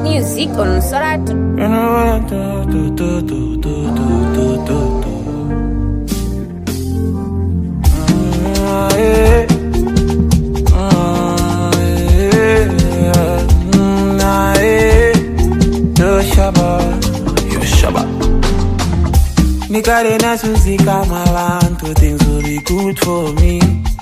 music on Soratu. Nikare na suzika malanto, things will be good for me.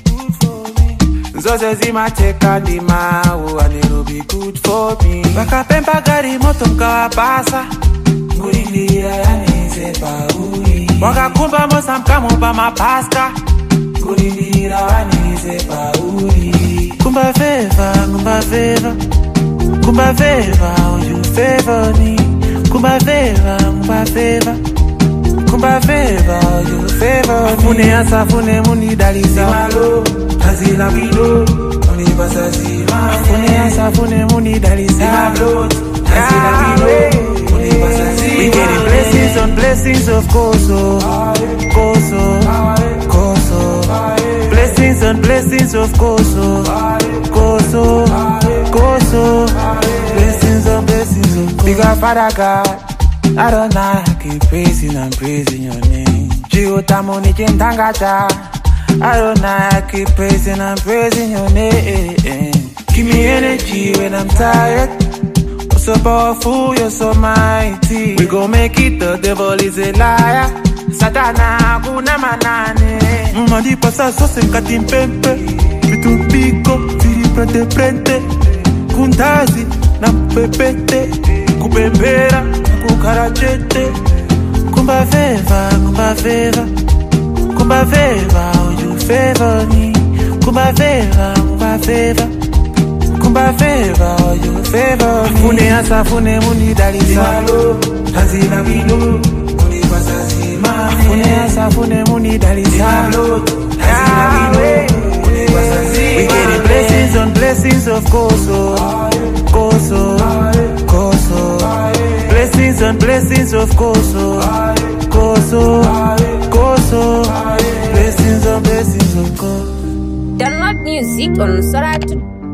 Zoze zimateka ndimau, and it'll be good for me. Vakapemba gari moto mkawapasa, ngurindira yanize pauri. Wakakumba mosa mkamupa mapaska, ngurindira yanize pauri. Kumba favor, kumba favor, kumba favor, oh you favor me. Kumba favor, kumba favor, kumba favor, you favor me. Fune asa fune muni dalisa malo, azila bido, oni basa zima. Fune asa fune muni dalisa malo, azila bido, oni basa zima. We getting blessings on blessings of Koso, Koso, Koso. Blessings on blessings of Koso, Koso, Koso. Blessings on blessings of Koso. Bigger Father God, I don't know, I keep praising and praising your name. Jiutamoni Jintangata, I don't know, I keep praising and praising your name. Give me energy when I'm tired. You're so powerful, you're so mighty. We gon' make it, the devil is a liar. Satana, kuna manane. Mandi pasa so senkati mpempe. Vitu piko, viri prente. Kuntazi, na pepete. Kupembera, kukarachete. Kumba favor, kumba favor, kumba favor, oh you favor me. Kumba favor, kumba favor, kumba favor, oh you favor me. Fune asa fune muni dalisa malo, azila bido, muni basa zima. Fune asa fune muni dalisa malo, azila bido, muni basa zima. We getting blessings on blessings of Koso, Koso, Koso. Blessings on blessings of Koso, Koso, Koso. Blessings on blessings of Koso. Download music on Soratu.